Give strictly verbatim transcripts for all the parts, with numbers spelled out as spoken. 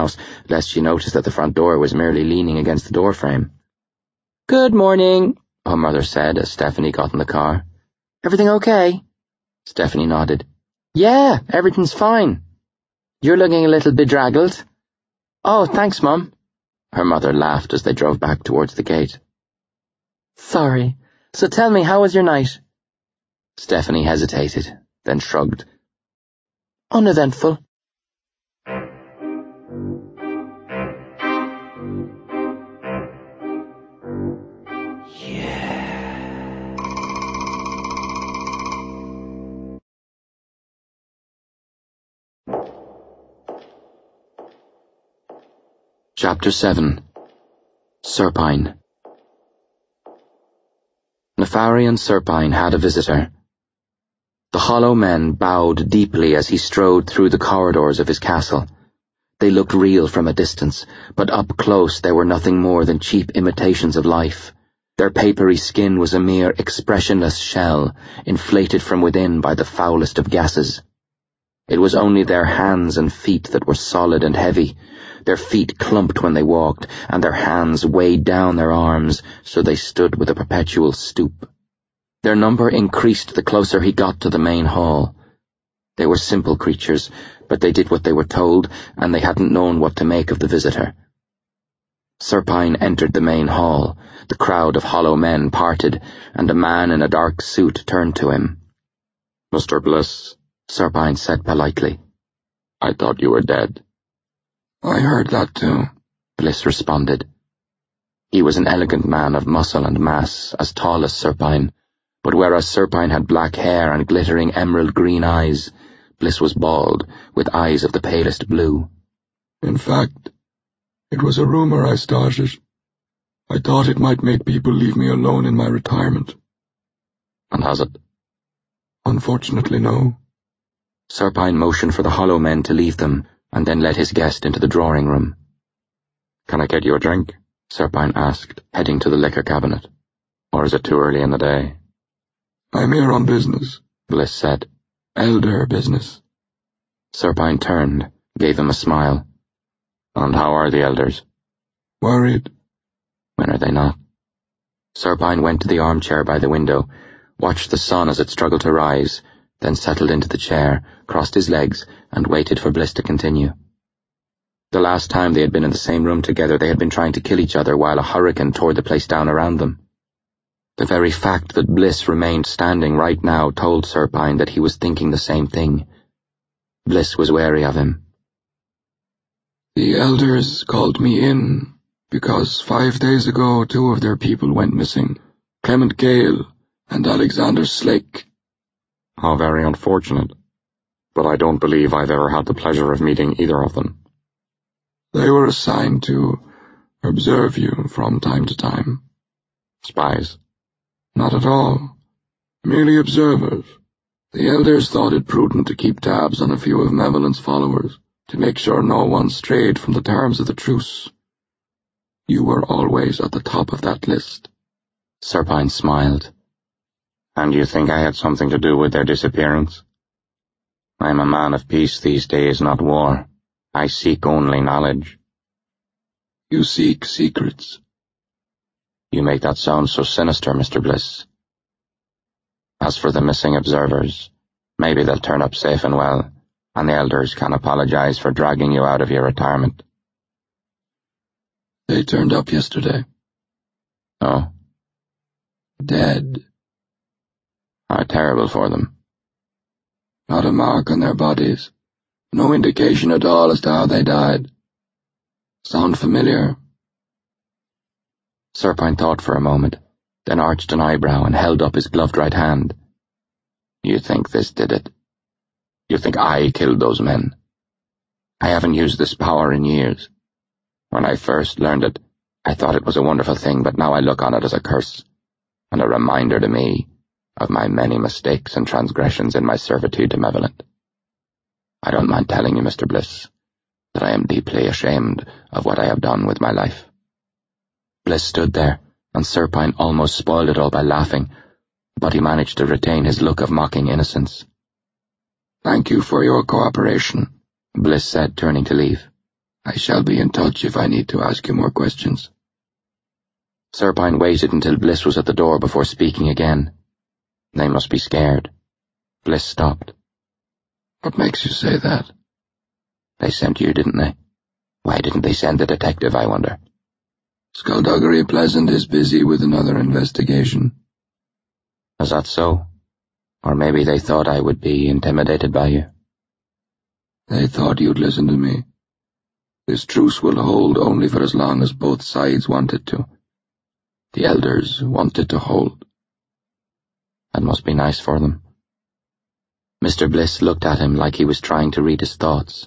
house, lest she noticed that the front door was merely leaning against the doorframe. "Good morning," her mother said as Stephanie got in the car. "Everything okay?" Stephanie nodded. "Yeah, everything's fine. You're looking a little bedraggled." "Oh, thanks, Mum." Her mother laughed as they drove back towards the gate. "Sorry. So tell me, how was your night?" Stephanie hesitated, then shrugged. "Uneventful." Chapter seven. Serpine. Nefarian Serpine had a visitor. The hollow men bowed deeply as he strode through the corridors of his castle. They looked real from a distance, but up close they were nothing more than cheap imitations of life. Their papery skin was a mere expressionless shell, inflated from within by the foulest of gases. It was only their hands and feet that were solid and heavy. Their feet clumped when they walked, and their hands weighed down their arms, so they stood with a perpetual stoop. Their number increased the closer he got to the main hall. They were simple creatures, but they did what they were told, and they hadn't known what to make of the visitor. Serpine entered the main hall. The crowd of hollow men parted, and a man in a dark suit turned to him. "Mister Bliss," Serpine said politely. "I thought you were dead." "I heard that too," Bliss responded. He was an elegant man of muscle and mass, as tall as Serpine, but whereas Serpine had black hair and glittering emerald-green eyes, Bliss was bald, with eyes of the palest blue. "In fact, it was a rumor I started. I thought it might make people leave me alone in my retirement." "And has it?" "Unfortunately, no." Serpine motioned for the hollow men to leave them, and then led his guest into the drawing room. "Can I get you a drink?" Serpine asked, heading to the liquor cabinet. "Or is it too early in the day?" "I'm here on business," Bliss said. "Elder business." Serpine turned, gave him a smile. "And how are the elders?" "Worried." "When are they not?" Serpine went to the armchair by the window, watched the sun as it struggled to rise, then settled into the chair, crossed his legs, and waited for Bliss to continue. The last time they had been in the same room together, they had been trying to kill each other while a hurricane tore the place down around them. The very fact that Bliss remained standing right now told Serpine that he was thinking the same thing. Bliss was wary of him. "The elders called me in because five days ago two of their people went missing, Clement Gale and Alexander Slake." "How very unfortunate. But I don't believe I've ever had the pleasure of meeting either of them." "They were assigned to observe you from time to time." "Spies?" "Not at all. Merely observers. The elders thought it prudent to keep tabs on a few of Mevelyn's followers, to make sure no one strayed from the terms of the truce. You were always at the top of that list." Serpine smiled. "And you think I had something to do with their disappearance? I'm a man of peace these days, not war. I seek only knowledge." "You seek secrets." "You make that sound so sinister, Mister Bliss. As for the missing observers, maybe they'll turn up safe and well, and the elders can apologize for dragging you out of your retirement." "They turned up yesterday." "Oh?" "Dead." "How terrible for them." "Not a mark on their bodies. No indication at all as to how they died. Sound familiar?" Serpine thought for a moment, then arched an eyebrow and held up his gloved right hand. "You think this did it? You think I killed those men? I haven't used this power in years. When I first learned it, I thought it was a wonderful thing, but now I look on it as a curse, and a reminder to me of my many mistakes and transgressions in my servitude to Mevelyn. I don't mind telling you, Mister Bliss, that I am deeply ashamed of what I have done with my life." Bliss stood there, and Serpine almost spoiled it all by laughing, but he managed to retain his look of mocking innocence. "Thank you for your cooperation," Bliss said, turning to leave. I shall be in touch if I need to ask you more questions. Serpine waited until Bliss was at the door before speaking again. They must be scared. Bliss stopped. What makes you say that? They sent you, didn't they? Why didn't they send the detective, I wonder? Skullduggery Pleasant is busy with another investigation. Is that so? Or maybe they thought I would be intimidated by you. They thought you'd listen to me. This truce will hold only for as long as both sides want it to. The elders want it to hold. That must be nice for them. Mister Bliss looked at him like he was trying to read his thoughts.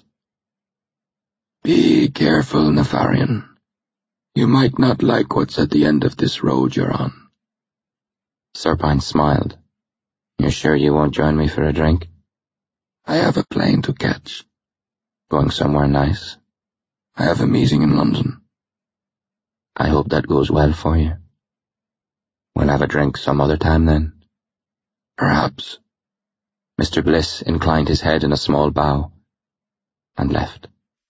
Be careful, Nefarian. You might not like what's at the end of this road you're on. Serpine smiled. You're sure you won't join me for a drink? I have a plane to catch. Going somewhere nice? I have a meeting in London. I hope that goes well for you. We'll have a drink some other time then. Perhaps. Mister Bliss inclined his head in a small bow and left.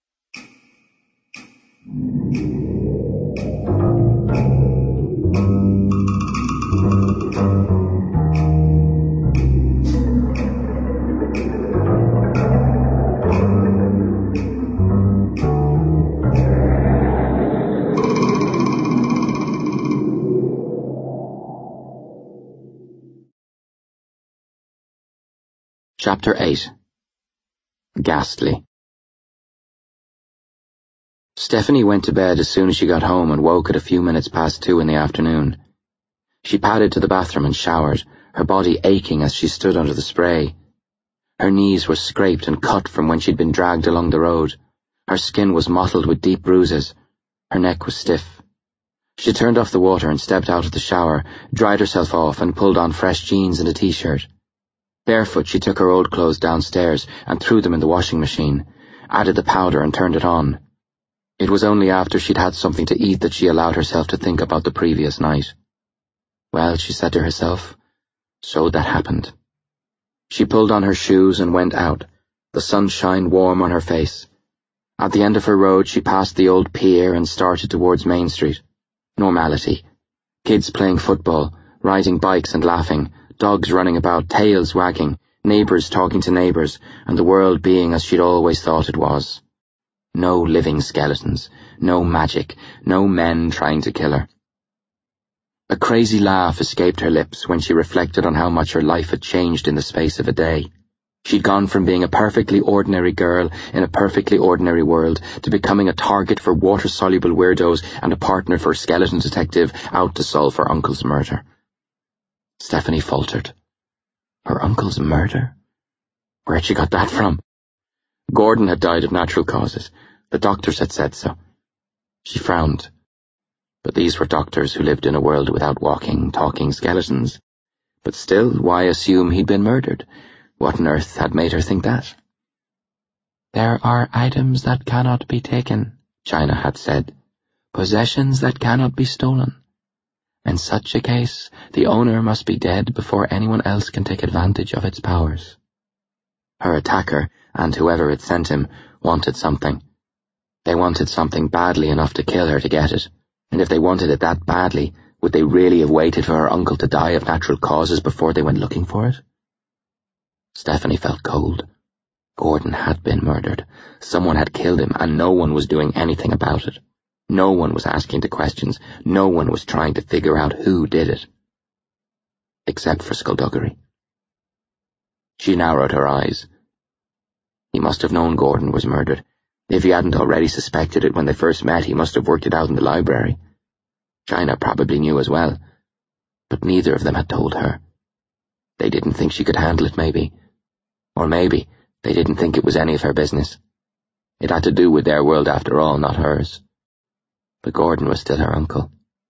Chapter eight. Ghastly. Stephanie went to bed as soon as she got home and woke at a few minutes past two in the afternoon. She padded to the bathroom and showered, her body aching as she stood under the spray. Her knees were scraped and cut from when she'd been dragged along the road. Her skin was mottled with deep bruises. Her neck was stiff. She turned off the water and stepped out of the shower, dried herself off and pulled on fresh jeans and a t-shirt. Barefoot, she took her old clothes downstairs and threw them in the washing machine, added the powder and turned it on. It was only after she'd had something to eat that she allowed herself to think about the previous night. Well, she said to herself, so that happened. She pulled on her shoes and went out, the sunshine warm on her face. At the end of her road, she passed the old pier and started towards Main Street. Normality. Kids playing football, riding bikes and laughing, dogs running about, tails wagging, neighbours talking to neighbours, and the world being as she'd always thought it was. No living skeletons, no magic, no men trying to kill her. A crazy laugh escaped her lips when she reflected on how much her life had changed in the space of a day. She'd gone from being a perfectly ordinary girl in a perfectly ordinary world to becoming a target for water-soluble weirdos and a partner for a skeleton detective out to solve her uncle's murder. Stephanie faltered. Her uncle's murder? Where'd she got that from? Gordon had died of natural causes. The doctors had said so. She frowned. But these were doctors who lived in a world without walking, talking skeletons. But still, why assume he'd been murdered? What on earth had made her think that? There are items that cannot be taken, China had said. Possessions that cannot be stolen. In such a case, the owner must be dead before anyone else can take advantage of its powers. Her attacker, and whoever had sent him, wanted something. They wanted something badly enough to kill her to get it, and if they wanted it that badly, would they really have waited for her uncle to die of natural causes before they went looking for it? Stephanie felt cold. Gordon had been murdered. Someone had killed him, and no one was doing anything about it. No one was asking the questions. No one was trying to figure out who did it. Except for Skullduggery. She narrowed her eyes. He must have known Gordon was murdered. If he hadn't already suspected it when they first met, he must have worked it out in the library. China probably knew as well. But neither of them had told her. They didn't think she could handle it, maybe. Or maybe they didn't think it was any of her business. It had to do with their world after all, not hers. But Gordon was still her uncle.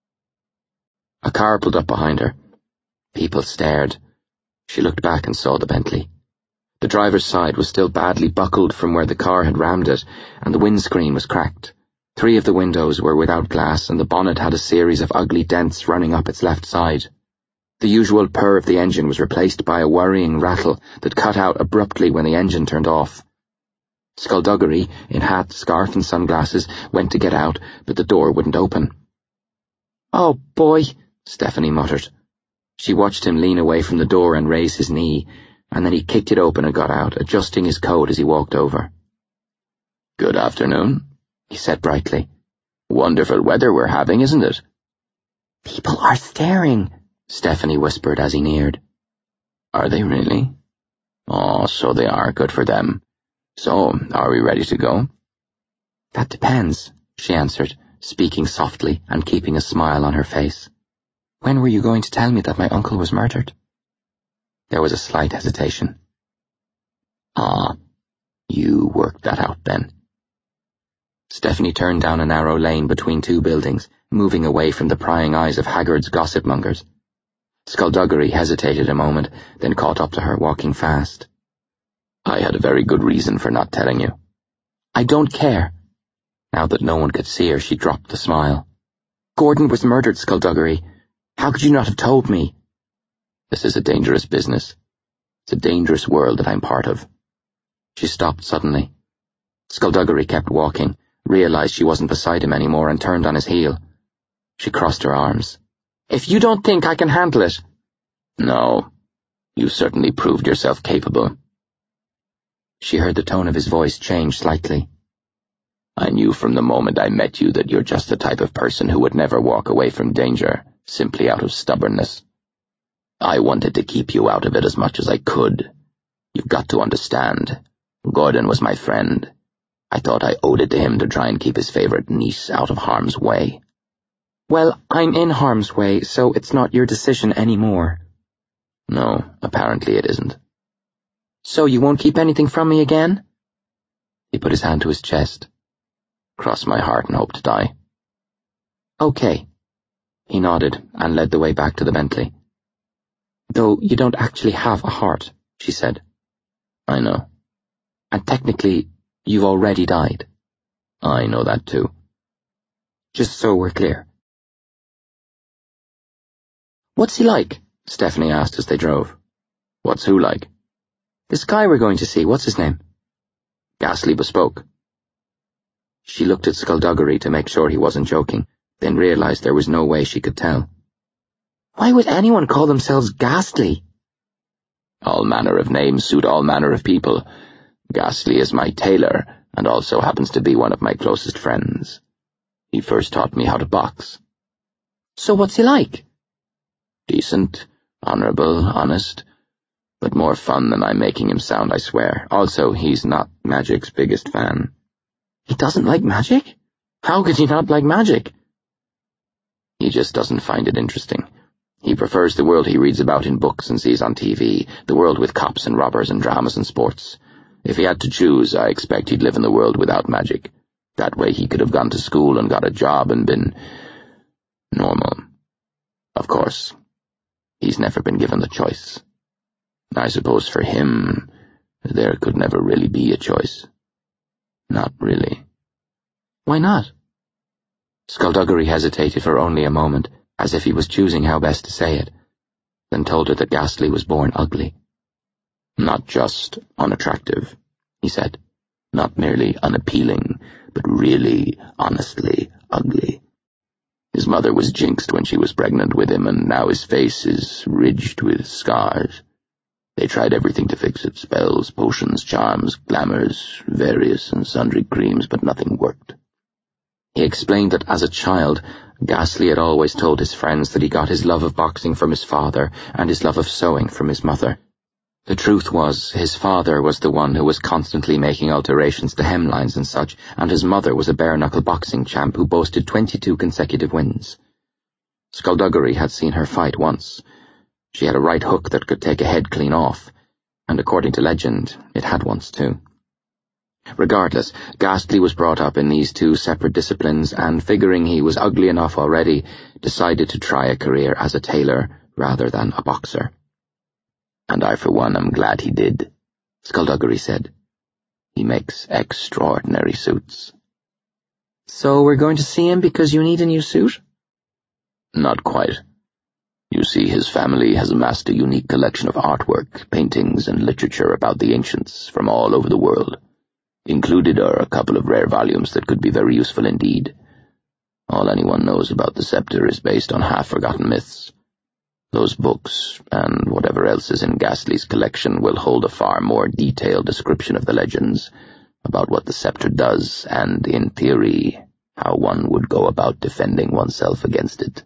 A car pulled up behind her. People stared. She looked back and saw the Bentley. The driver's side was still badly buckled from where the car had rammed it, and the windscreen was cracked. Three of the windows were without glass, and the bonnet had a series of ugly dents running up its left side. The usual purr of the engine was replaced by a worrying rattle that cut out abruptly when the engine turned off. Skullduggery, in hat, scarf and sunglasses, went to get out, but the door wouldn't open. "Oh, boy," Stephanie muttered. She watched him lean away from the door and raise his knee, and then he kicked it open and got out, adjusting his coat as he walked over. "Good afternoon," he said brightly. "Wonderful weather we're having, isn't it?" "People are staring," Stephanie whispered as he neared. "Are they really? Oh, so they are. Good for them. So, are we ready to go?" "That depends," she answered, speaking softly and keeping a smile on her face. "When were you going to tell me that my uncle was murdered?" There was a slight hesitation. "Ah, you worked that out then." Stephanie turned down a narrow lane between two buildings, moving away from the prying eyes of Haggard's gossip-mongers. Skullduggery hesitated a moment, then caught up to her, walking fast. "I had a very good reason for not telling you." "I don't care." Now that no one could see her, she dropped the smile. "Gordon was murdered, Skullduggery. How could you not have told me?" "This is a dangerous business. It's a dangerous world that I'm part of." She stopped suddenly. Skullduggery kept walking, realized she wasn't beside him anymore, and turned on his heel. She crossed her arms. "If you don't think I can handle it—" "No, you certainly proved yourself capable." She heard the tone of his voice change slightly. "I knew from the moment I met you that you're just the type of person who would never walk away from danger, simply out of stubbornness. I wanted to keep you out of it as much as I could. You've got to understand. Gordon was my friend. I thought I owed it to him to try and keep his favorite niece out of harm's way." "Well, I'm in harm's way, so it's not your decision anymore." "No, apparently it isn't." "So you won't keep anything from me again?" He put his hand to his chest. "Cross my heart and hope to die." "Okay." He nodded and led the way back to the Bentley. "Though you don't actually have a heart," she said. "I know." "And technically, you've already died." "I know that too." "Just so we're clear." "What's he like?" Stephanie asked as they drove. "What's who like?" "This guy we're going to see, what's his name?" "Ghastly Bespoke." She looked at Skullduggery to make sure he wasn't joking, then realized there was no way she could tell. "Why would anyone call themselves Ghastly?" "All manner of names suit all manner of people. Ghastly is my tailor, and also happens to be one of my closest friends. He first taught me how to box." "So what's he like?" "Decent, honorable, honest, but more fun than I'm making him sound, I swear. Also, he's not magic's biggest fan." "He doesn't like magic? How could he not like magic?" "He just doesn't find it interesting. He prefers the world he reads about in books and sees on T V, the world with cops and robbers and dramas and sports. If he had to choose, I expect he'd live in the world without magic. That way he could have gone to school and got a job and been normal. Of course, he's never been given the choice. I suppose for him, there could never really be a choice. Not really." "Why not?" Skullduggery hesitated for only a moment, as if he was choosing how best to say it, then told her that Ghastly was born ugly. "Not just unattractive," he said. "Not merely unappealing, but really, honestly ugly. His mother was jinxed when she was pregnant with him, and now his face is ridged with scars. They tried everything to fix it, spells, potions, charms, glamours, various and sundry creams, but nothing worked." He explained that as a child, Ghastly had always told his friends that he got his love of boxing from his father and his love of sewing from his mother. The truth was, his father was the one who was constantly making alterations to hemlines and such, and his mother was a bare-knuckle boxing champ who boasted twenty-two consecutive wins. Skullduggery had seen her fight once. She had a right hook that could take a head clean off, and according to legend, it had once too. Regardless, Ghastly was brought up in these two separate disciplines, and figuring he was ugly enough already, decided to try a career as a tailor rather than a boxer. "And I, for one, am glad he did," Skullduggery said. "He makes extraordinary suits." "So we're going to see him because you need a new suit?" "Not quite. You see, his family has amassed a unique collection of artwork, paintings, and literature about the ancients from all over the world. Included are a couple of rare volumes that could be very useful indeed. All anyone knows about the scepter is based on half-forgotten myths. Those books, and whatever else is in Ghastly's collection, will hold a far more detailed description of the legends about what the scepter does and, in theory, how one would go about defending oneself against it.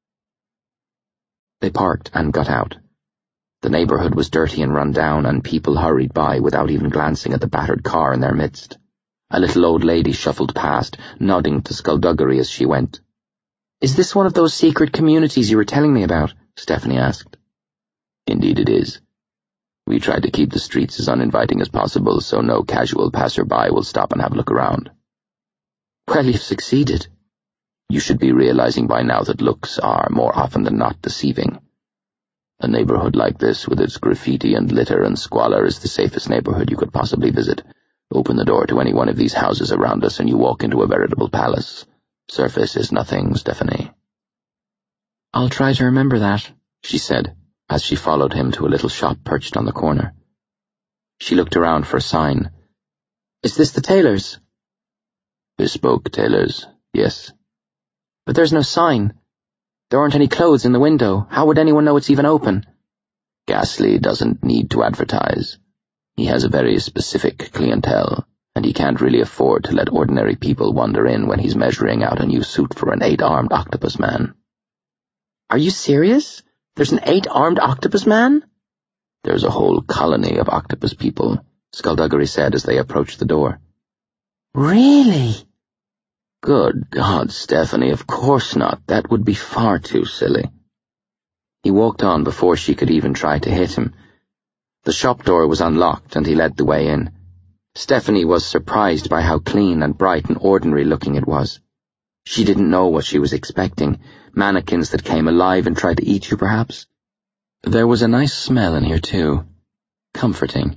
They parked and got out. The neighborhood was dirty and run down, and people hurried by without even glancing at the battered car in their midst. A little old lady shuffled past, nodding to Skullduggery as she went. "Is this one of those secret communities you were telling me about?" Stephanie asked. "Indeed it is. We tried to keep the streets as uninviting as possible so no casual passerby will stop and have a look around." "Well, you've succeeded." "You should be realizing by now that looks are, more often than not, deceiving. A neighborhood like this, with its graffiti and litter and squalor, is the safest neighborhood you could possibly visit. Open the door to any one of these houses around us and you walk into a veritable palace. Surface is nothing, Stephanie." "I'll try to remember that," she said, as she followed him to a little shop perched on the corner. She looked around for a sign. "Is this the tailor's?" "Bespoke tailors, yes." "But there's no sign. There aren't any clothes in the window. How would anyone know it's even open?" "Ghastly doesn't need to advertise. He has a very specific clientele, and he can't really afford to let ordinary people wander in when he's measuring out a new suit for an eight-armed octopus man." "Are you serious? There's an eight-armed octopus man?" "There's a whole colony of octopus people," Skullduggery said as they approached the door. "Really?" "Good God, Stephanie, of course not. That would be far too silly." He walked on before she could even try to hit him. The shop door was unlocked and he led the way in. Stephanie was surprised by how clean and bright and ordinary-looking it was. She didn't know what she was expecting. Mannequins that came alive and tried to eat you, perhaps? There was a nice smell in here, too. Comforting.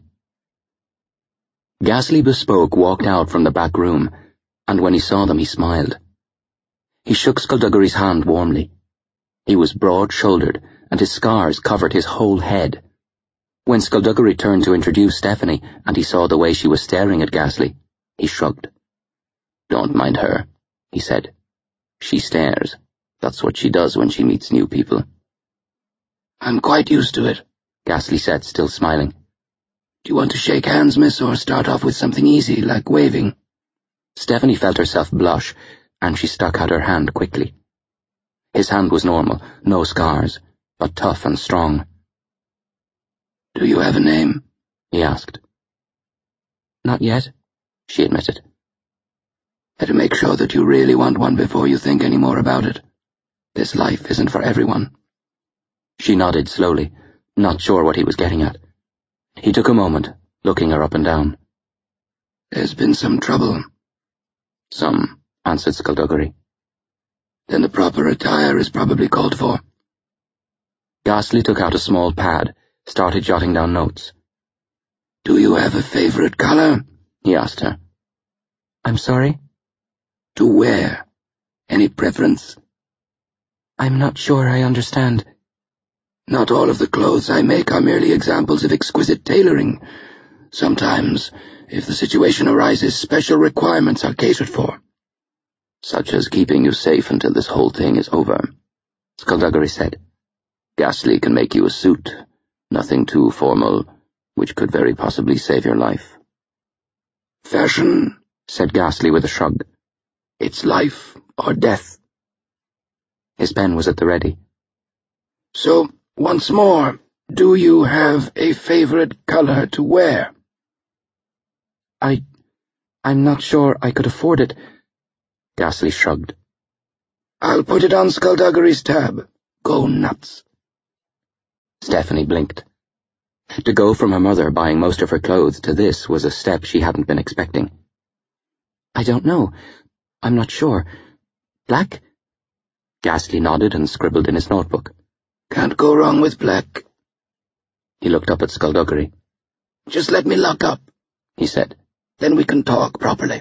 Ghastly Bespoke walked out from the back room, and when he saw them he smiled. He shook Skullduggery's hand warmly. He was broad-shouldered, and his scars covered his whole head. When Skullduggery turned to introduce Stephanie, and he saw the way she was staring at Ghastly, he shrugged. "Don't mind her," he said. "She stares. That's what she does when she meets new people." "I'm quite used to it," Ghastly said, still smiling. "Do you want to shake hands, miss, or start off with something easy, like waving?" Stephanie felt herself blush, and she stuck out her hand quickly. His hand was normal, no scars, but tough and strong. "Do you have a name?" he asked. "Not yet," she admitted. "Better make sure that you really want one before you think any more about it. This life isn't for everyone." She nodded slowly, not sure what he was getting at. He took a moment, looking her up and down. "There's been some trouble." "Some," answered Skullduggery. "Then the proper attire is probably called for." Ghastly took out a small pad, started jotting down notes. "Do you have a favorite color?" he asked her. "I'm sorry?" "To wear. Any preference?" "I'm not sure I understand." "Not all of the clothes I make are merely examples of exquisite tailoring. Sometimes, if the situation arises, special requirements are catered for." "Such as keeping you safe until this whole thing is over," Skullduggery said. "Ghastly can make you a suit, nothing too formal, which could very possibly save your life." "Fashion," said Ghastly with a shrug. "It's life or death." His pen was at the ready. "So, once more, do you have a favorite color to wear?" I... I'm not sure I could afford it." Ghastly shrugged. "I'll put it on Skullduggery's tab. Go nuts." Stephanie blinked. To go from her mother buying most of her clothes to this was a step she hadn't been expecting. "I don't know. I'm not sure. Black?" Ghastly nodded and scribbled in his notebook. "Can't go wrong with black." He looked up at Skullduggery. "Just let me lock up," he said. "Then we can talk properly."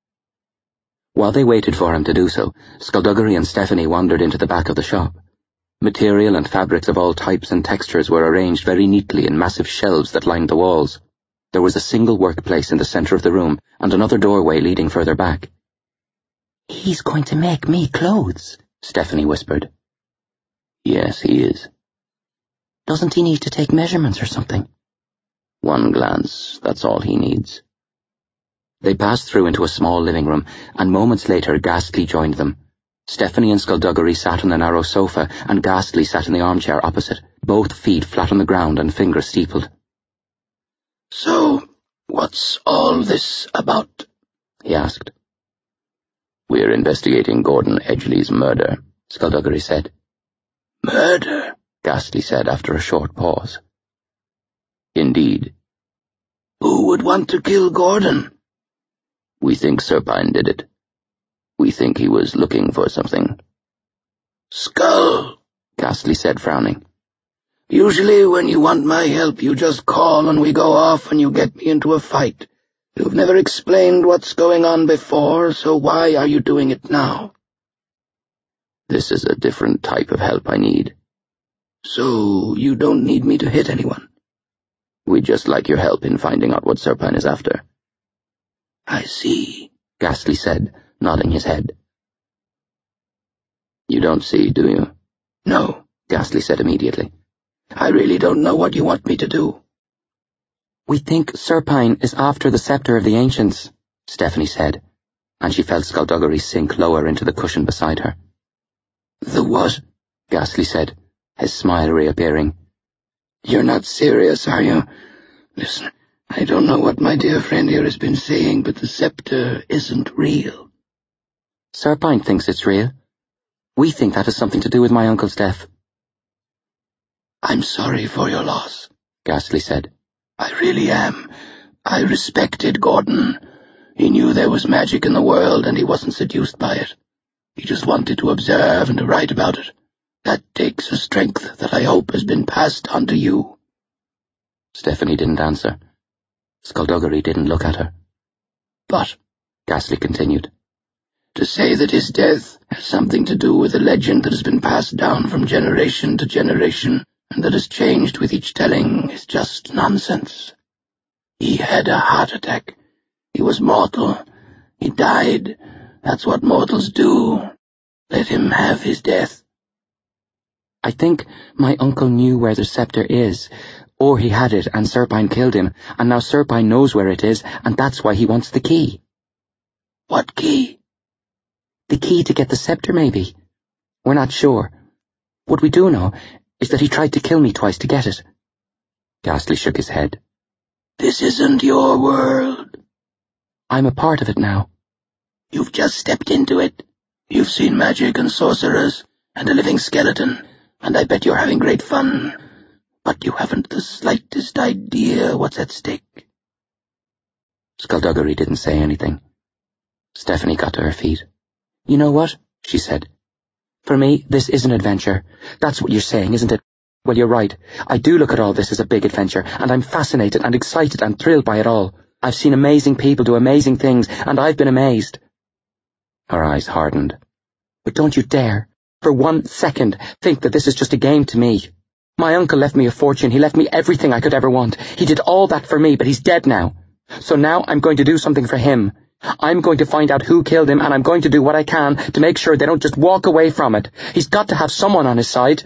While they waited for him to do so, Skullduggery and Stephanie wandered into the back of the shop. Material and fabrics of all types and textures were arranged very neatly in massive shelves that lined the walls. There was a single workplace in the centre of the room and another doorway leading further back. "He's going to make me clothes," Stephanie whispered. "Yes, he is." "Doesn't he need to take measurements or something?" "One glance, that's all he needs." They passed through into a small living room, and moments later Ghastly joined them. Stephanie and Skullduggery sat on a narrow sofa, and Ghastly sat in the armchair opposite, both feet flat on the ground and fingers steepled. "So, what's all this about?" he asked. "We're investigating Gordon Edgley's murder," Skullduggery said. "Murder?" Ghastly said after a short pause. "Indeed." "Who would want to kill Gordon?" "We think Serpine did it. We think he was looking for something." "Skull," Ghastly said, frowning. "Usually when you want my help you just call and we go off and you get me into a fight. You've never explained what's going on before, so why are you doing it now?" "This is a different type of help I need." "So you don't need me to hit anyone?" "We'd just like your help in finding out what Serpine is after." "I see," Ghastly said, nodding his head. "You don't see, do you?" "No," Ghastly said immediately. "I really don't know what you want me to do." "We think Serpine is after the scepter of the ancients," Stephanie said, and she felt Skullduggery sink lower into the cushion beside her. "The what?" Ghastly said, his smile reappearing. "You're not serious, are you? Listen, I don't know what my dear friend here has been saying, but the scepter isn't real." "Serpine thinks it's real. We think that has something to do with my uncle's death." "I'm sorry for your loss," Ghastly said. "I really am. I respected Gordon. He knew there was magic in the world and he wasn't seduced by it. He just wanted to observe and to write about it. That takes a strength that I hope has been passed on to you." Stephanie didn't answer. Skullduggery didn't look at her. "But," Ghastly continued, "to say that his death has something to do with a legend that has been passed down from generation to generation and that has changed with each telling is just nonsense. He had a heart attack. He was mortal. He died. That's what mortals do. Let him have his death." "I think my uncle knew where the scepter is, or he had it and Serpine killed him, and now Serpine knows where it is, and that's why he wants the key." "What key?" "The key to get the scepter, maybe. We're not sure. What we do know is that he tried to kill me twice to get it." Ghastly shook his head. "This isn't your world." "I'm a part of it now." "You've just stepped into it. You've seen magic and sorcerers and a living skeleton, and I bet you're having great fun. But you haven't the slightest idea what's at stake." Skullduggery didn't say anything. Stephanie got to her feet. "You know what?" she said. "For me, this is an adventure. That's what you're saying, isn't it? Well, you're right. I do look at all this as a big adventure, and I'm fascinated and excited and thrilled by it all. I've seen amazing people do amazing things, and I've been amazed." Her eyes hardened. "But don't you dare, for one second, think that this is just a game to me. My uncle left me a fortune. He left me everything I could ever want. He did all that for me, but he's dead now. So now I'm going to do something for him. I'm going to find out who killed him, and I'm going to do what I can to make sure they don't just walk away from it. He's got to have someone on his side."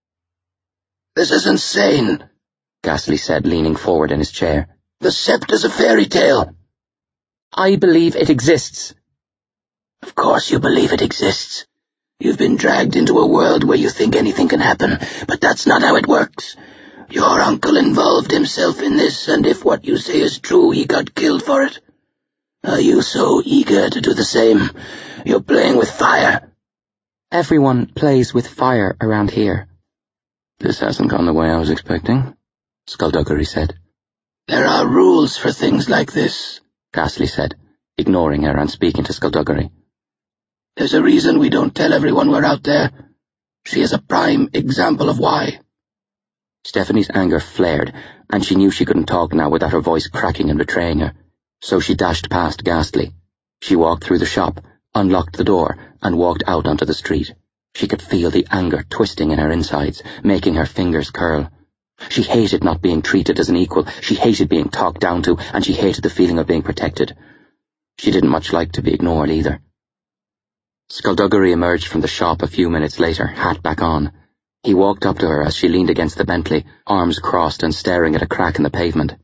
"This is insane," Ghastly said, leaning forward in his chair. "The scepter's a fairy tale." "I believe it exists." "Of course you believe it exists. You've been dragged into a world where you think anything can happen, but that's not how it works. Your uncle involved himself in this, and if what you say is true, he got killed for it. Are you so eager to do the same? You're playing with fire." "Everyone plays with fire around here." "This hasn't gone the way I was expecting," Skullduggery said. "There are rules for things like this," Ghastly said, ignoring her and speaking to Skullduggery. "There's a reason we don't tell everyone we're out there. She is a prime example of why." Stephanie's anger flared, and she knew she couldn't talk now without her voice cracking and betraying her. So she dashed past Ghastly. She walked through the shop, unlocked the door, and walked out onto the street. She could feel the anger twisting in her insides, making her fingers curl. She hated not being treated as an equal, she hated being talked down to, and she hated the feeling of being protected. She didn't much like to be ignored either. Skullduggery emerged from the shop a few minutes later, hat back on. He walked up to her as she leaned against the Bentley, arms crossed and staring at a crack in the pavement.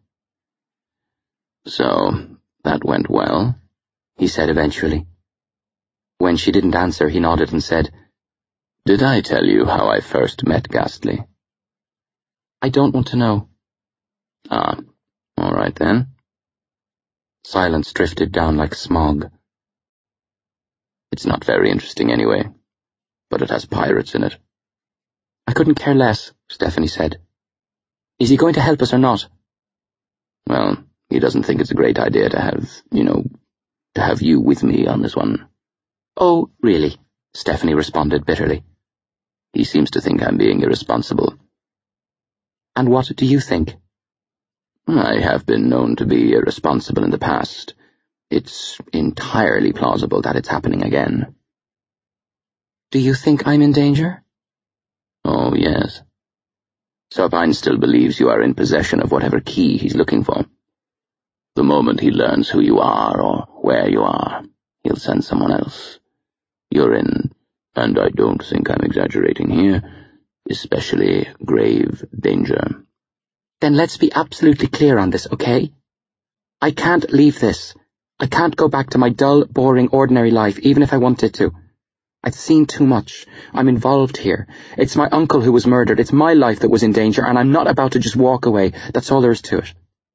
"So, that went well?" he said eventually. When she didn't answer, he nodded and said, "Did I tell you how I first met Ghastly?" "I don't want to know." "Ah, all right then." Silence drifted down like smog. "It's not very interesting anyway, but it has pirates in it." "I couldn't care less," Stephanie said. "Is he going to help us or not?" "Well, he doesn't think it's a great idea to have, you know, to have you with me on this one." "Oh, really?" Stephanie responded bitterly. "He seems to think I'm being irresponsible." "And what do you think?" "I have been known to be irresponsible in the past. It's entirely plausible that it's happening again." "Do you think I'm in danger?" "Oh, yes. Serpine still believes you are in possession of whatever key he's looking for. The moment he learns who you are or where you are, he'll send someone else. You're in, and I don't think I'm exaggerating here, especially grave danger." "Then let's be absolutely clear on this, okay? I can't leave this. I can't go back to my dull, boring, ordinary life, even if I wanted to. I've seen too much. I'm involved here. It's my uncle who was murdered. It's my life that was in danger, and I'm not about to just walk away. That's all there is to it."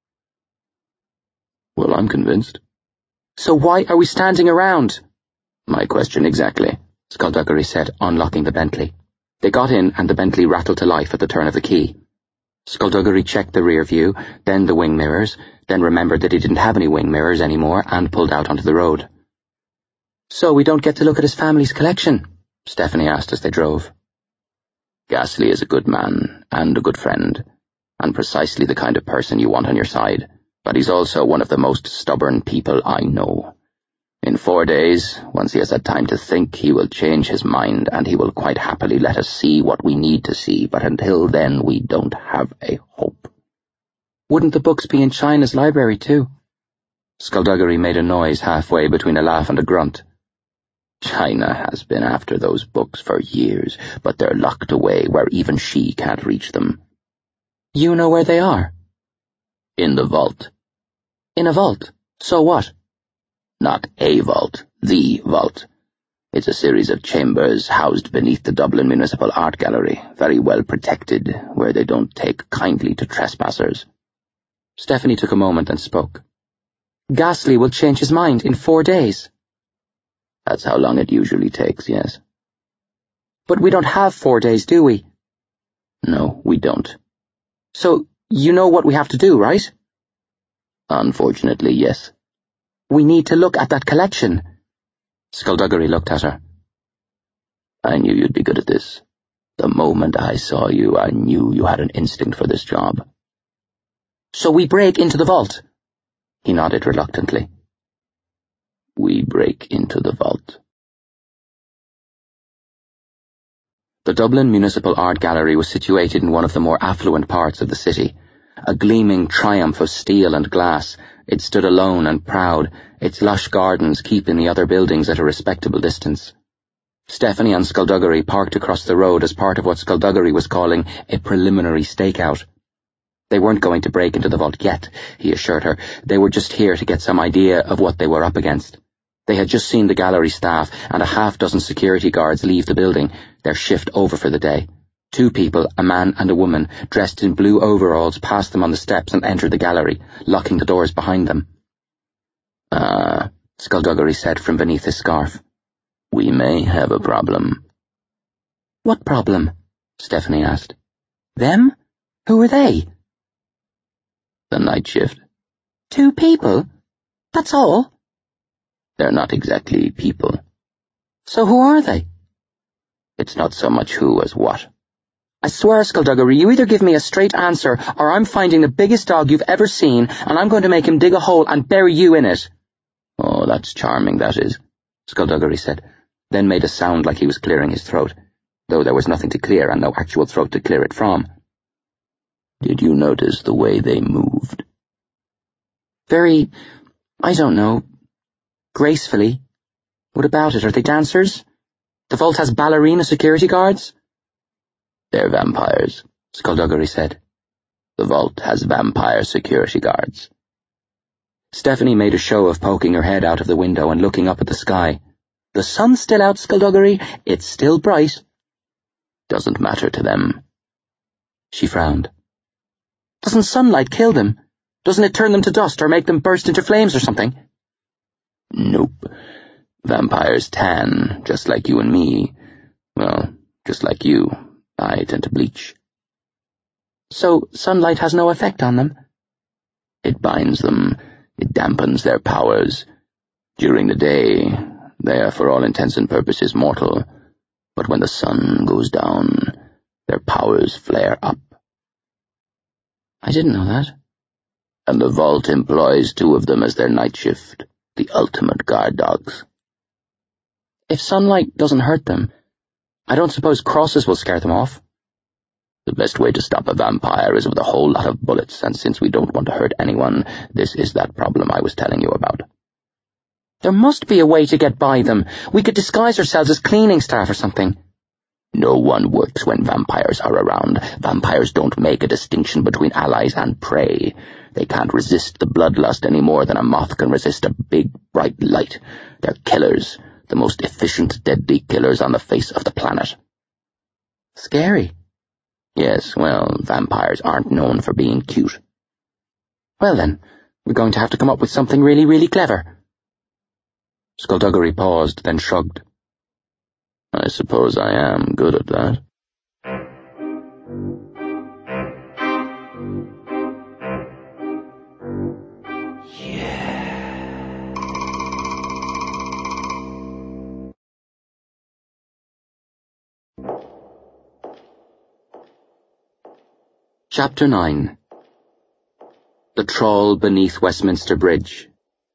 "Well, I'm convinced." "So why are we standing around?" "My question exactly," Skullduggery said, unlocking the Bentley. They got in, and the Bentley rattled to life at the turn of the key. Skullduggery checked the rear view, then the wing mirrors, then remembered that he didn't have any wing mirrors anymore, and pulled out onto the road. "So we don't get to look at his family's collection?" Stephanie asked as they drove. "Ghastly is a good man, and a good friend, and precisely the kind of person you want on your side, but he's also one of the most stubborn people I know. In four days, once he has had time to think, he will change his mind, and he will quite happily let us see what we need to see, but until then we don't have a hope." "Wouldn't the books be in China's library too?" Skullduggery made a noise halfway between a laugh and a grunt. "China has been after those books for years, but they're locked away where even she can't reach them." "You know where they are?" "In the vault." "In a vault? So what?" "Not a vault, the vault. It's a series of chambers housed beneath the Dublin Municipal Art Gallery, very well protected, where they don't take kindly to trespassers." Stephanie took a moment and spoke. "Ghastly will change his mind in four days." "That's how long it usually takes, yes." "But we don't have four days, do we?" "No, we don't." "So, you know what we have to do, right?" "Unfortunately, yes." "We need to look at that collection." Skullduggery looked at her. "I knew you'd be good at this. The moment I saw you, I knew you had an instinct for this job." "So we break into the vault?" He nodded reluctantly. "We break into the vault." The Dublin Municipal Art Gallery was situated in one of the more affluent parts of the city. A gleaming triumph of steel and glass, it stood alone and proud, its lush gardens keeping the other buildings at a respectable distance. Stephanie and Skullduggery parked across the road as part of what Skullduggery was calling a preliminary stakeout. They weren't going to break into the vault yet, he assured her. They were just here to get some idea of what they were up against. They had just seen the gallery staff and a half dozen security guards leave the building, their shift over for the day. Two people, a man and a woman, dressed in blue overalls, passed them on the steps and entered the gallery, locking the doors behind them. Ah, uh, Skullduggery said from beneath his scarf. "We may have a problem." "What problem?" Stephanie asked. "Them? Who are they?" "The night shift." "Two people? That's all?" "They're not exactly people." "So who are they?" "It's not so much who as what." "I swear, Skullduggery, you either give me a straight answer, or I'm finding the biggest dog you've ever seen, and I'm going to make him dig a hole and bury you in it." "Oh, that's charming, that is," Skullduggery said, then made a sound like he was clearing his throat, though there was nothing to clear and no actual throat to clear it from. Did you notice the way they moved? Very, I don't know, gracefully. What about it? Are they dancers? The vault has ballerina security guards? They're vampires, Skullduggery said. The vault has vampire security guards. Stephanie made a show of poking her head out of the window and looking up at the sky. The sun's still out, Skullduggery. It's still bright. Doesn't matter to them. She frowned. Doesn't sunlight kill them? Doesn't it turn them to dust or make them burst into flames or something? Nope. Vampires tan, just like you and me. Well, just like you. I tend to bleach. So sunlight has no effect on them? It binds them. It dampens their powers. During the day, they are for all intents and purposes mortal. But when the sun goes down, their powers flare up. I didn't know that. And the vault employs two of them as their night shift, the ultimate guard dogs. If sunlight doesn't hurt them, I don't suppose crosses will scare them off. The best way to stop a vampire is with a whole lot of bullets, and since we don't want to hurt anyone, this is that problem I was telling you about. There must be a way to get by them. We could disguise ourselves as cleaning staff or something. No one works when vampires are around. Vampires don't make a distinction between allies and prey. They can't resist the bloodlust any more than a moth can resist a big, bright light. They're killers, the most efficient, deadly killers on the face of the planet. Scary. Yes, well, vampires aren't known for being cute. Well then, we're going to have to come up with something really, really clever. Skullduggery paused, then shrugged. I suppose I am good at that. Yeah. Chapter nine. The Trawl Beneath Westminster Bridge.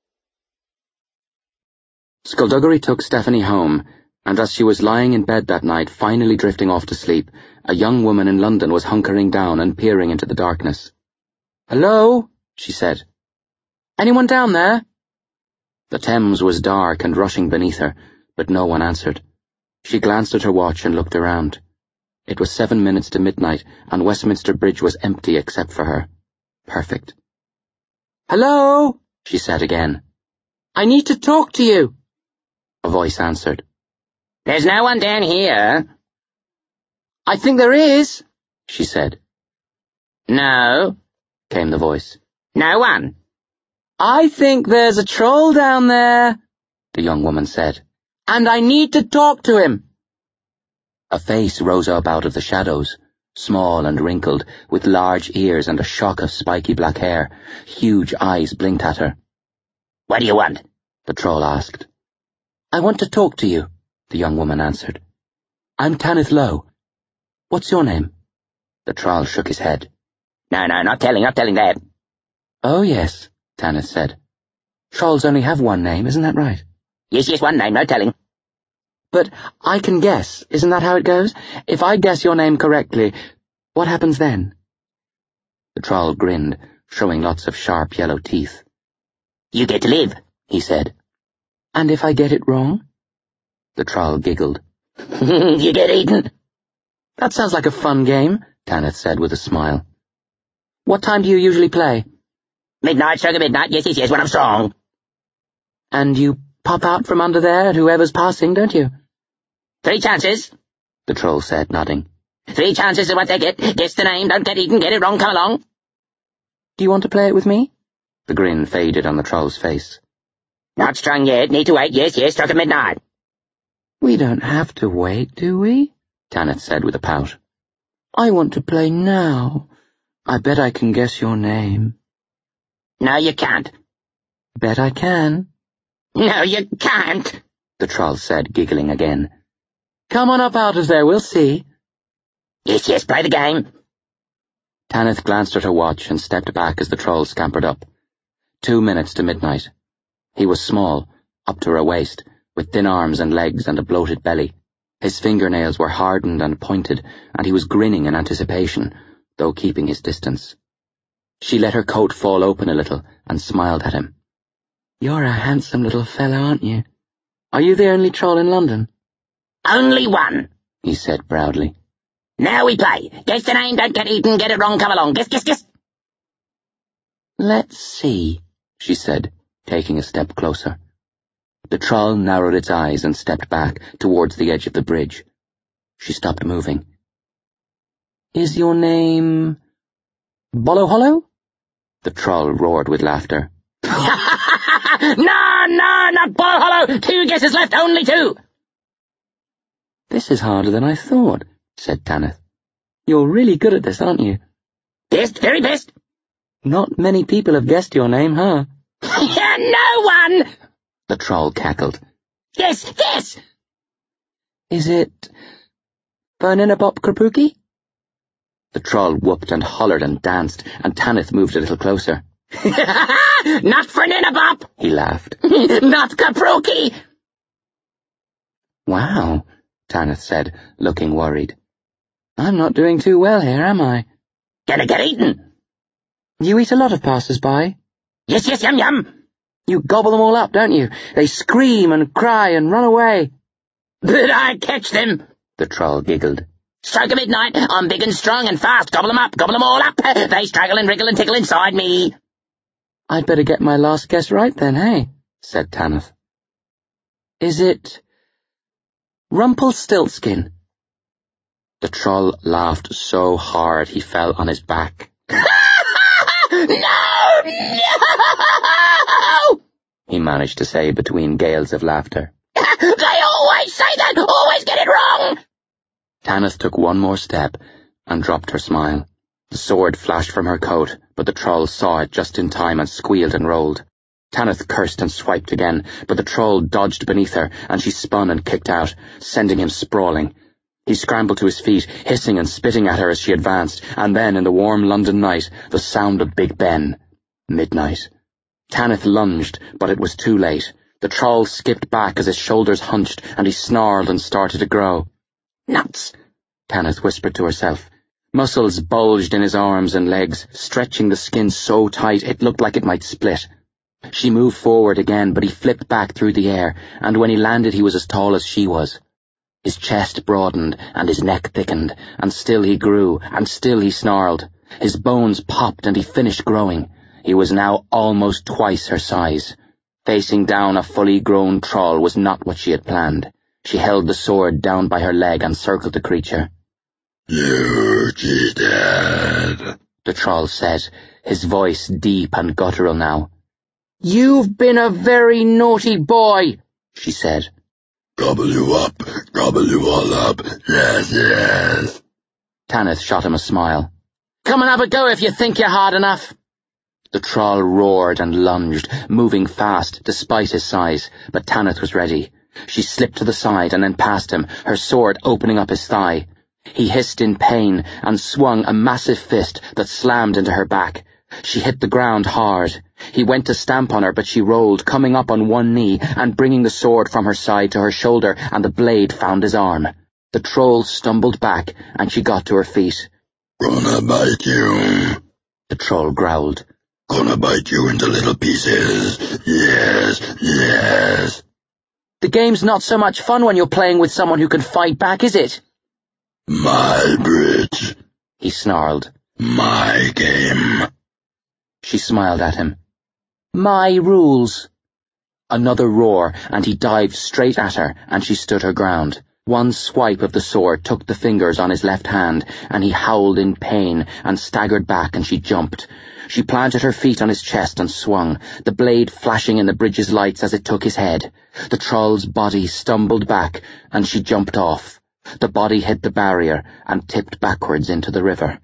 Skullduggery took Stephanie home, and as she was lying in bed that night, finally drifting off to sleep, a young woman in London was hunkering down and peering into the darkness. "Hello?" she said. "Anyone down there?" The Thames was dark and rushing beneath her, but no one answered. She glanced at her watch and looked around. It was seven minutes to midnight, and Westminster Bridge was empty except for her. Perfect. "Hello?" she said again. "I need to talk to you." A voice answered. "There's no one down here." "I think there is," she said. "No," came the voice. "No one." "I think there's a troll down there," the young woman said, "and I need to talk to him." A face rose up out of the shadows, small and wrinkled, with large ears and a shock of spiky black hair. Huge eyes blinked at her. "What do you want?" the troll asked. "I want to talk to you," the young woman answered. "I'm Tanith Lowe. What's your name?" The troll shook his head. "No, no, not telling, not telling that." "Oh, yes," Tanith said. "Trolls only have one name, isn't that right?" "Yes, yes, one name, no telling." "But I can guess, isn't that how it goes? If I guess your name correctly, what happens then?" The troll grinned, showing lots of sharp yellow teeth. "You get to live," he said. "And if I get it wrong?" The troll giggled. "You get eaten." "That sounds like a fun game," Tanith said with a smile. "What time do you usually play?" "Midnight, sugar midnight, yes, yes, yes, when I'm strong." "And you pop out from under there at whoever's passing, don't you?" "Three chances," the troll said, nodding. "Three chances is what they get. Guess the name, don't get eaten, get it wrong, come along." "Do you want to play it with me?" The grin faded on the troll's face. "Not strung yet, need to wait, yes, yes, struck at midnight." "We don't have to wait, do we?" Tanith said with a pout. "I want to play now. I bet I can guess your name." "No, you can't." "Bet I can." "No, you can't," the troll said, giggling again. "Come on up out of there, we'll see." "Yes, yes, play the game." Tanith glanced at her watch and stepped back as the troll scampered up. Two minutes to midnight. He was small, up to her waist, with thin arms and legs and a bloated belly. His fingernails were hardened and pointed, and he was grinning in anticipation, though keeping his distance. She let her coat fall open a little and smiled at him. "You're a handsome little fellow, aren't you? Are you the only troll in London?" Only one, he said proudly. Now we play. Guess the name, don't get eaten, get it wrong, come along. Guess, guess, guess. "Let's see," she said, taking a step closer. The troll narrowed its eyes and stepped back towards the edge of the bridge. She stopped moving. "Is your name Bolohollow?" The troll roared with laughter. No, no, not Bolohollow. Two guesses left, only two. "This is harder than I thought," said Tanith. "You're really good at this, aren't you?" Best, very best. "Not many people have guessed your name, huh?" No one! The troll cackled. Yes, yes! "Is it Ferninabop Krapuki?" The troll whooped and hollered and danced, and Tanith moved a little closer. Not Ferninabop! He laughed. Not Kaproki! "Wow," Tanith said, looking worried. "I'm not doing too well here, am I?" Gonna get eaten. "You eat a lot of passers-by?" Yes, yes, yum, yum. "You gobble them all up, don't you? They scream and cry and run away." But I catch them. The troll giggled. Stroke of midnight, I'm big and strong and fast. Gobble them up, gobble them all up. They straggle and wriggle and tickle inside me. "I'd better get my last guess right then, hey?" said Tanith. "Is it Rumpelstiltskin?" The troll laughed so hard he fell on his back. No, no! He managed to say between gales of laughter. They always say that, always get it wrong! Tanith took one more step and dropped her smile. The sword flashed from her coat, but the troll saw it just in time and squealed and rolled. Tanith cursed and swiped again, but the troll dodged beneath her, and she spun and kicked out, sending him sprawling. He scrambled to his feet, hissing and spitting at her as she advanced, and then, in the warm London night, the sound of Big Ben. Midnight. Tanith lunged, but it was too late. The troll skipped back as his shoulders hunched, and he snarled and started to grow. Nuts, Tanith whispered to herself. Muscles bulged in his arms and legs, stretching the skin so tight it looked like it might split. She moved forward again, but he flipped back through the air, and when he landed he was as tall as she was. His chest broadened, and his neck thickened, and still he grew, and still he snarled. His bones popped, and he finished growing. He was now almost twice her size. Facing down a fully grown troll was not what she had planned. She held the sword down by her leg and circled the creature. "You cheated," the troll said, his voice deep and guttural now. "You've been a very naughty boy," she said. "Gobble you up, gobble you all up, yes, yes." Tanith shot him a smile. "Come and have a go if you think you're hard enough." The troll roared and lunged, moving fast despite his size, but Tanith was ready. She slipped to the side and then past him, her sword opening up his thigh. He hissed in pain and swung a massive fist that slammed into her back. She hit the ground hard. He went to stamp on her, but she rolled, coming up on one knee and bringing the sword from her side to her shoulder, and the blade found his arm. The troll stumbled back, and she got to her feet. "Gonna bite you," the troll growled. "Gonna bite you into little pieces, yes, yes." "The game's not so much fun when you're playing with someone who can fight back, is it?" "My bridge," he snarled. "My game." She smiled at him. "My rules." Another roar, and he dived straight at her, and she stood her ground. One swipe of the sword took the fingers on his left hand, and he howled in pain and staggered back, and she jumped. She planted her feet on his chest and swung, the blade flashing in the bridge's lights as it took his head. The troll's body stumbled back, and she jumped off. The body hit the barrier and tipped backwards into the river.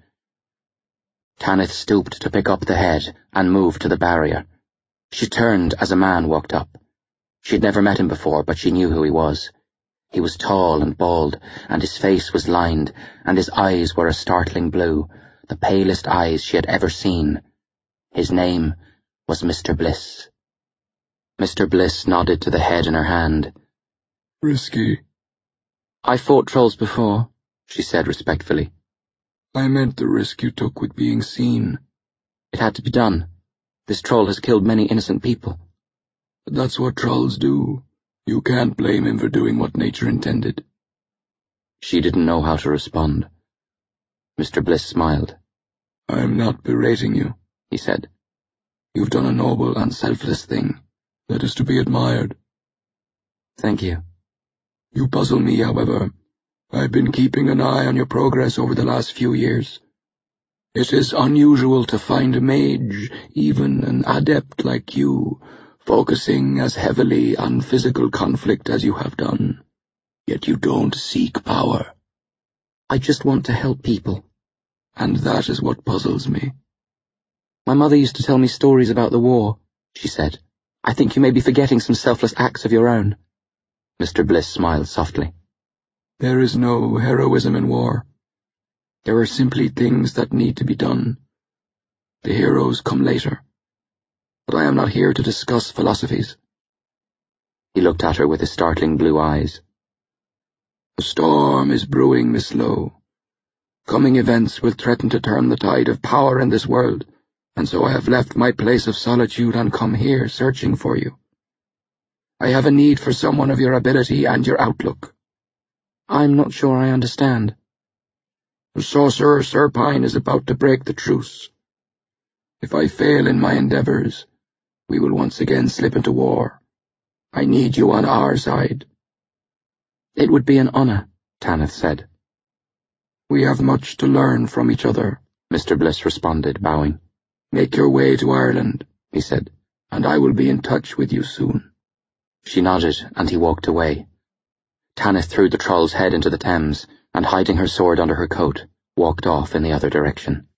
Tanith stooped to pick up the head and moved to the barrier. She turned as a man walked up. She'd never met him before, but she knew who he was. He was tall and bald, and his face was lined, and his eyes were a startling blue, the palest eyes she had ever seen. His name was Mister Bliss. Mister Bliss nodded to the head in her hand. "Risky." "I fought trolls before," she said respectfully. I meant the risk you took with being seen. It had to be done. This troll has killed many innocent people. But that's what trolls do. You can't blame him for doing what nature intended. She didn't know how to respond. Mister Bliss smiled. I'm not berating you, he said. You've done a noble and selfless thing that is to be admired. Thank you. You puzzle me, however. I've been keeping an eye on your progress over the last few years. It is unusual to find a mage, even an adept like you, focusing as heavily on physical conflict as you have done. Yet you don't seek power. I just want to help people. And that is what puzzles me. My mother used to tell me stories about the war, she said. I think you may be forgetting some selfless acts of your own. Mister Bliss smiled softly. There is no heroism in war. There are simply things that need to be done. The heroes come later. But I am not here to discuss philosophies. He looked at her with his startling blue eyes. A storm is brewing, Miss Lowe. Coming events will threaten to turn the tide of power in this world, and so I have left my place of solitude and come here searching for you. I have a need for someone of your ability and your outlook. I'm not sure I understand. The sorcerer Serpine is about to break the truce. If I fail in my endeavors, we will once again slip into war. I need you on our side. It would be an honor, Tanith said. We have much to learn from each other, Mister Bliss responded, bowing. Make your way to Ireland, he said, and I will be in touch with you soon. She nodded, and he walked away. Tanith threw the troll's head into the Thames, and hiding her sword under her coat, walked off in the other direction.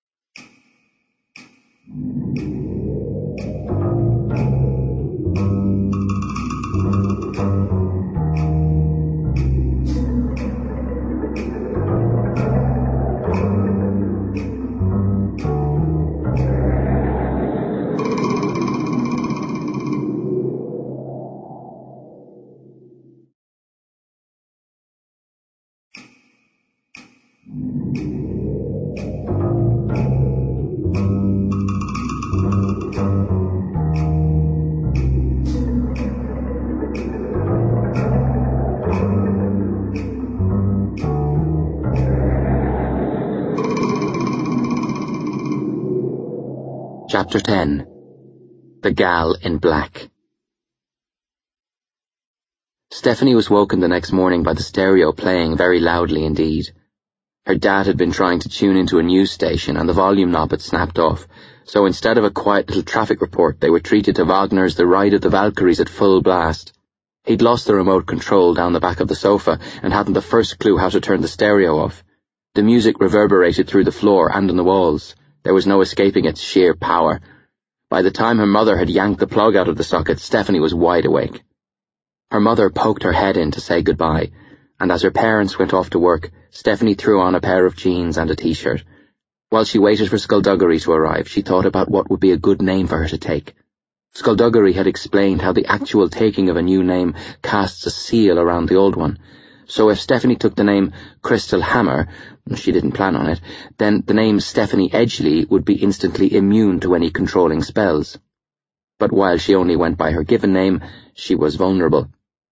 Chapter ten. The Gal in Black. Stephanie was woken the next morning by the stereo playing very loudly indeed. Her dad had been trying to tune into a news station and the volume knob had snapped off, so instead of a quiet little traffic report they were treated to Wagner's The Ride of the Valkyries at full blast. He'd lost the remote control down the back of the sofa and hadn't the first clue how to turn the stereo off. The music reverberated through the floor and on the walls. There was no escaping its sheer power. By the time her mother had yanked the plug out of the socket, Stephanie was wide awake. Her mother poked her head in to say goodbye, and as her parents went off to work, Stephanie threw on a pair of jeans and a t-shirt. While she waited for Skullduggery to arrive, she thought about what would be a good name for her to take. Skullduggery had explained how the actual taking of a new name casts a seal around the old one. So if Stephanie took the name Crystal Hammer, she didn't plan on it, then the name Stephanie Edgley would be instantly immune to any controlling spells. But while she only went by her given name, she was vulnerable.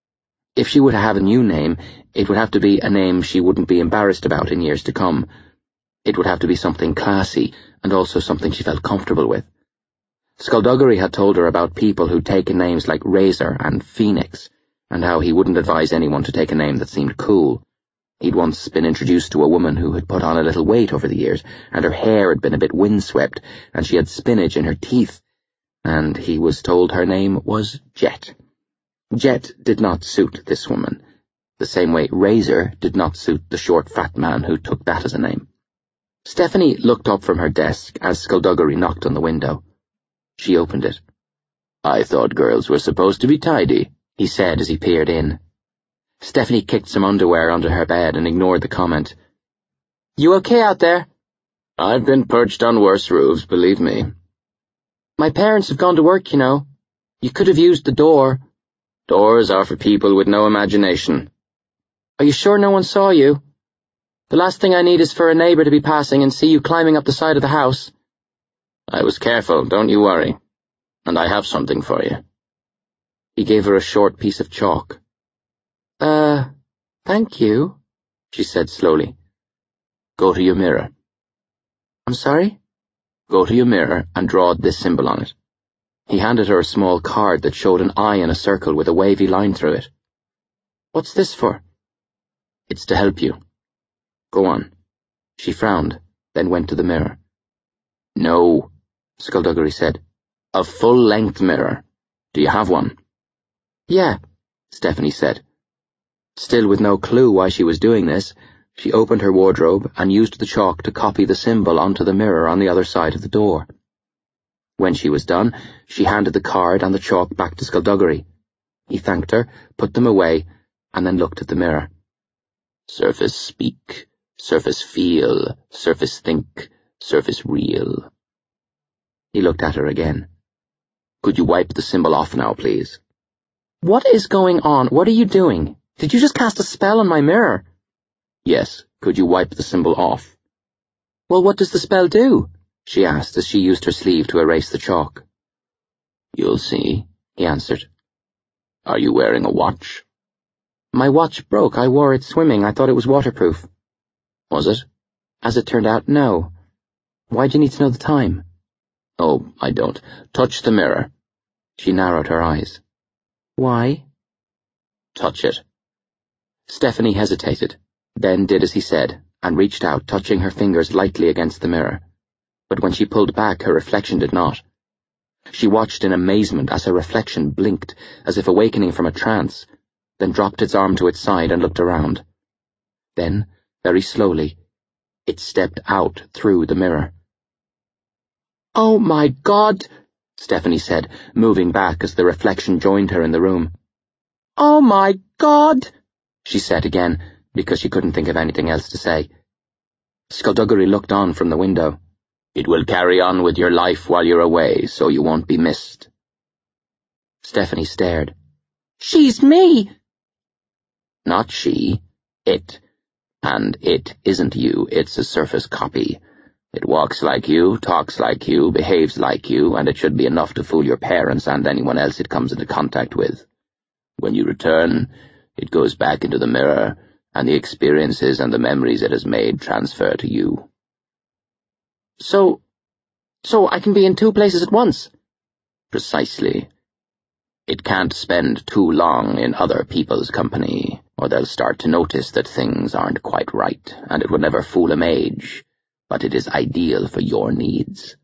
If she were to have a new name, it would have to be a name she wouldn't be embarrassed about in years to come. It would have to be something classy, and also something she felt comfortable with. Skullduggery had told her about people who'd taken names like Razor and Phoenix, and how he wouldn't advise anyone to take a name that seemed cool. He'd once been introduced to a woman who had put on a little weight over the years, and her hair had been a bit windswept, and she had spinach in her teeth, and he was told her name was Jet. Jet did not suit this woman, the same way Razor did not suit the short fat man who took that as a name. Stephanie looked up from her desk as Skullduggery knocked on the window. She opened it. "I thought girls were supposed to be tidy," he said as he peered in. Stephanie kicked some underwear under her bed and ignored the comment. "You okay out there?" "I've been perched on worse roofs, believe me." "My parents have gone to work, you know. You could have used the door." "Doors are for people with no imagination." "Are you sure no one saw you?" The last thing I need is for a neighbour to be passing and see you climbing up the side of the house. I was careful, don't you worry. And I have something for you. He gave her a short piece of chalk. Uh, thank you, she said slowly. Go to your mirror. I'm sorry? Go to your mirror and draw this symbol on it. He handed her a small card that showed an eye in a circle with a wavy line through it. What's this for? It's to help you. Go on. She frowned, then went to the mirror. No, Skullduggery said. A full-length mirror. Do you have one? Yeah, Stephanie said. Still with no clue why she was doing this, she opened her wardrobe and used the chalk to copy the symbol onto the mirror on the other side of the door. When she was done, she handed the card and the chalk back to Skullduggery. He thanked her, put them away, and then looked at the mirror. Surface speak, surface feel, surface think, surface real. He looked at her again. Could you wipe the symbol off now, please? What is going on? What are you doing? Did you just cast a spell on my mirror? Yes, could you wipe the symbol off? Well, what does the spell do? She asked as she used her sleeve to erase the chalk. You'll see, he answered. Are you wearing a watch? My watch broke. I wore it swimming. I thought it was waterproof. Was it? As it turned out, no. Why do you need to know the time? Oh, I don't. Touch the mirror. She narrowed her eyes. Why? Touch it. Stephanie hesitated, then did as he said, and reached out, touching her fingers lightly against the mirror. But when she pulled back, her reflection did not. She watched in amazement as her reflection blinked, as if awakening from a trance, then dropped its arm to its side and looked around. Then, very slowly, it stepped out through the mirror. Oh my God, Stephanie said, moving back as the reflection joined her in the room. Oh my God, she said again, because she couldn't think of anything else to say. Skullduggery looked on from the window. It will carry on with your life while you're away, so you won't be missed. Stephanie stared. She's me! Not she, it. And it isn't you, it's a surface copy. It walks like you, talks like you, behaves like you, and it should be enough to fool your parents and anyone else it comes into contact with. When you return, it goes back into the mirror, and the experiences and the memories it has made transfer to you. So, so I can be in two places at once? Precisely. It can't spend too long in other people's company, or they'll start to notice that things aren't quite right, and it would never fool a mage, but it is ideal for your needs.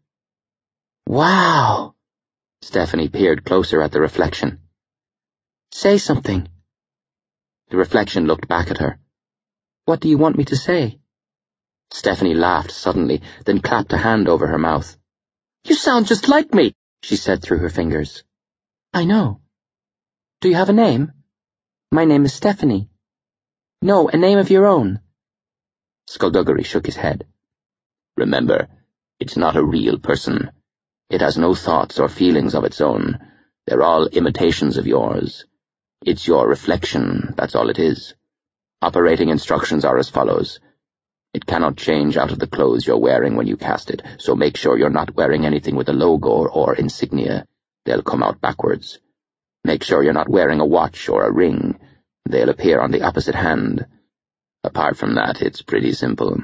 Wow! Stephanie peered closer at the reflection. Say something. The reflection looked back at her. What do you want me to say? Stephanie laughed suddenly, then clapped a hand over her mouth. You sound just like me, she said through her fingers. I know. Do you have a name? My name is Stephanie. No, a name of your own. Skullduggery shook his head. Remember, it's not a real person. It has no thoughts or feelings of its own. They're all imitations of yours. It's your reflection, that's all it is. Operating instructions are as follows. It cannot change out of the clothes you're wearing when you cast it, so make sure you're not wearing anything with a logo or insignia. They'll come out backwards. Make sure you're not wearing a watch or a ring. They'll appear on the opposite hand. Apart from that, it's pretty simple.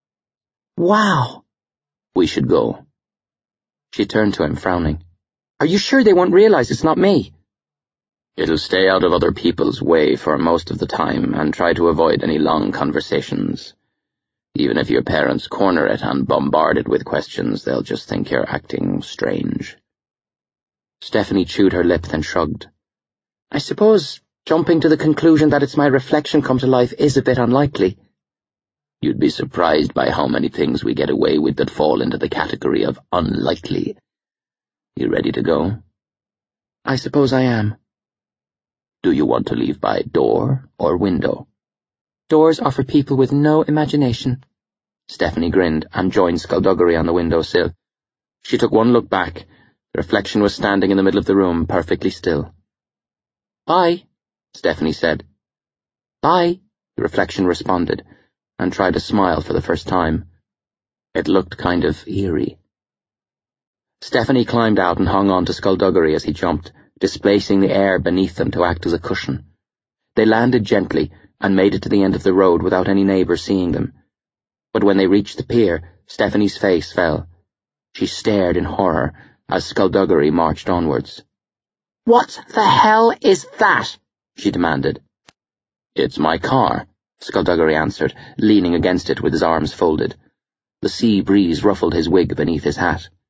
Wow! We should go. She turned to him, frowning. Are you sure they won't realize it's not me? It'll stay out of other people's way for most of the time and try to avoid any long conversations. Even if your parents corner it and bombard it with questions, they'll just think you're acting strange. Stephanie chewed her lip, then shrugged. I suppose jumping to the conclusion that it's my reflection come to life is a bit unlikely. You'd be surprised by how many things we get away with that fall into the category of unlikely. You ready to go? I suppose I am. Do you want to leave by door or window? Doors are for people with no imagination. Stephanie grinned and joined Skullduggery on the windowsill. She took one look back. The reflection was standing in the middle of the room, perfectly still. Bye, Stephanie said. Bye, the reflection responded, and tried to smile for the first time. It looked kind of eerie. Stephanie climbed out and hung on to Skullduggery as he jumped, displacing the air beneath them to act as a cushion. They landed gently and made it to the end of the road without any neighbours seeing them. But when they reached the pier, Stephanie's face fell. She stared in horror as Skullduggery marched onwards. "What the hell is that?" she demanded. "It's my car," Skullduggery answered, leaning against it with his arms folded. The sea breeze ruffled his wig beneath his hat.